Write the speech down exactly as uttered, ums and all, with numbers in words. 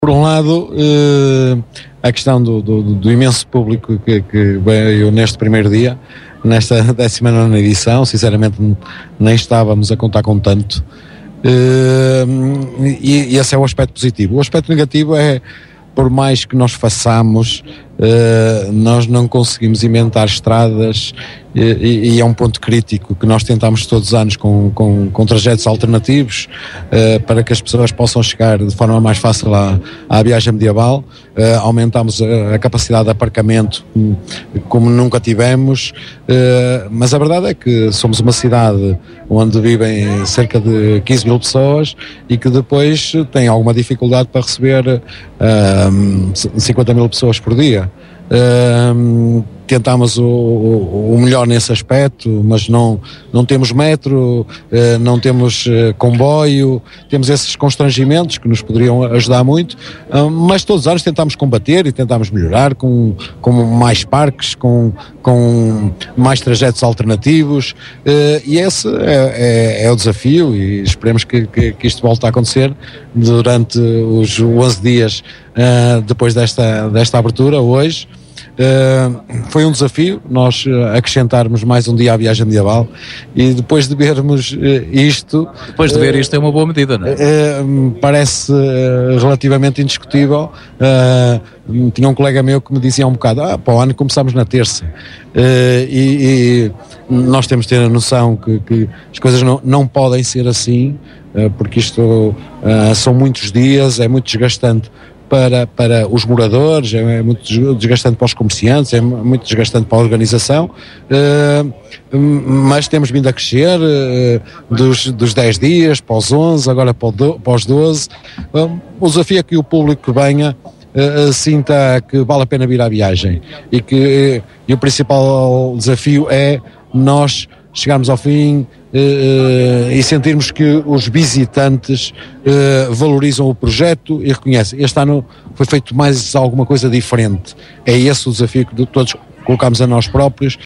Por um lado, eh, a questão do, do, do imenso público que, que veio neste primeiro dia, nesta décima nona edição, sinceramente nem estávamos a contar com tanto, eh, e, e esse é o aspecto positivo. O aspecto negativo é, por mais que nós façamos, uh, nós não conseguimos inventar estradas, e, e é um ponto crítico que nós tentamos todos os anos com, com, com trajetos alternativos, uh, para que as pessoas possam chegar de forma mais fácil à, à viagem medieval. Uh, aumentamos a, a capacidade de aparcamento como, como nunca tivemos, uh, mas a verdade é que somos uma cidade onde vivem cerca de quinze mil pessoas e que depois tem alguma dificuldade para receber uh, cinquenta mil pessoas por dia. Uh, tentámos o, o, o melhor nesse aspecto, mas não, não temos metro, uh, não temos uh, comboio, temos esses constrangimentos que nos poderiam ajudar muito, uh, mas todos os anos tentámos combater e tentámos melhorar com, com mais parques, com, com mais trajetos alternativos, uh, e esse é, é, é o desafio, e esperemos que, que, que isto volte a acontecer durante os onze dias uh, depois desta, desta abertura, hoje. Uh, foi um desafio nós uh, acrescentarmos mais um dia à viagem medieval, e depois de vermos uh, isto depois de ver uh, isto é uma boa medida, não é? Uh, parece uh, relativamente indiscutível. Uh, tinha um colega meu que me dizia um bocado, ah, para o ano começamos na terça, uh, e, e nós temos de ter a noção que, que as coisas não, não podem ser assim, uh, porque isto uh, são muitos dias, é muito desgastante Para, para os moradores, é muito desgastante para os comerciantes, é muito desgastante para a organização, uh, mas temos vindo a crescer, uh, dos, dos dez dias para os onze, agora para, o do, para os doze. Um, o desafio é que o público que venha uh, sinta que vale a pena vir à viagem, e, que, e o principal desafio é nós chegarmos ao fim Uh, e sentirmos que os visitantes uh, valorizam o projeto e reconhecem. Este ano foi feito mais alguma coisa diferente. É esse o desafio que todos colocamos a nós próprios,